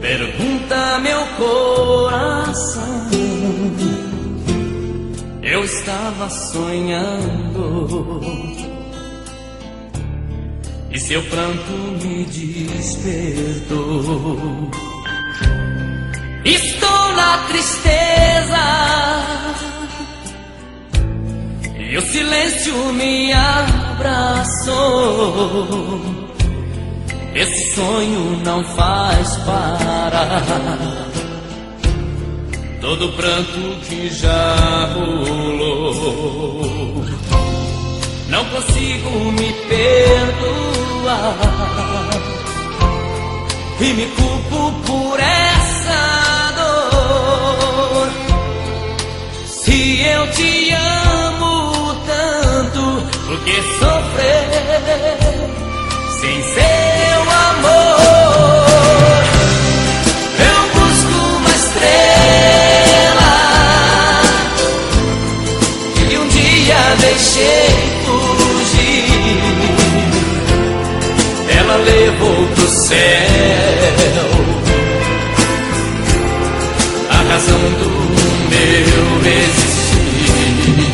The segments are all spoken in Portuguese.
Pergunta meu coração, eu estava sonhando e seu pranto me despertou. Estou na tristeza e o silêncio me abraçou. Esse sonho não faz parar todo pranto que já rolou. Não consigo me perdoar e me culpo por essa dor. Se eu te amo tanto, por que sofrer sem seu amor? Eu busco uma estrela que um dia deixei fugir. Ela levou pro céu a razão do meu existir.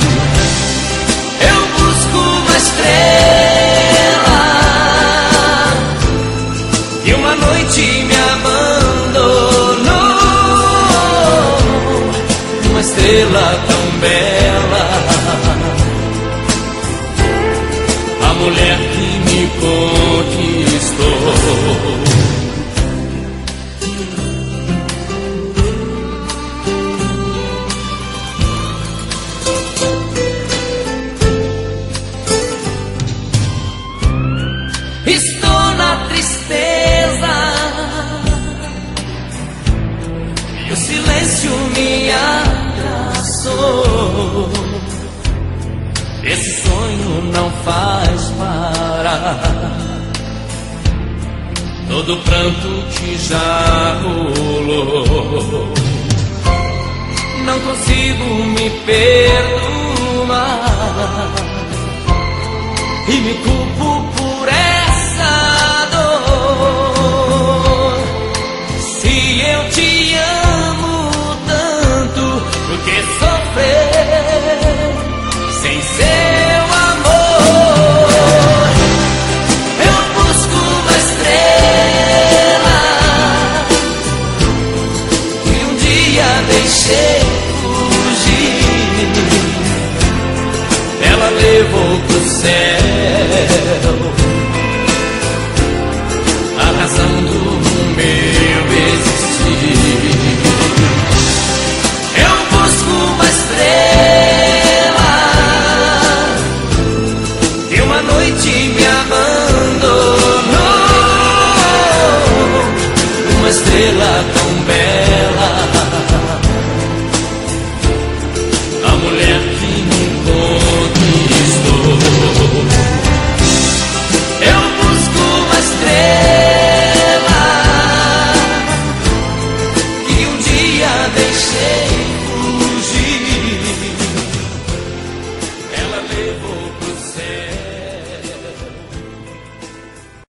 Eu busco uma estrela e uma noite me abandonou. Uma estrela tão bela, a mulher que me conquistou. Estou na tristeza e o silêncio me abraçou. Esse sonho não faz parar todo pranto que já rolou. Não consigo me perdoar e me culpo por essa dor. Se eu te amo tanto, por que sofrer sem seu amor? Eu busco uma estrela que um dia deixei fugir. Ela levou pro céu a razão do meu existir. Eu busco uma estrela que uma noite me abandonou. Uma estrela tão bela, a mulher que me conquistou. Eu busco uma estrela que um dia deixei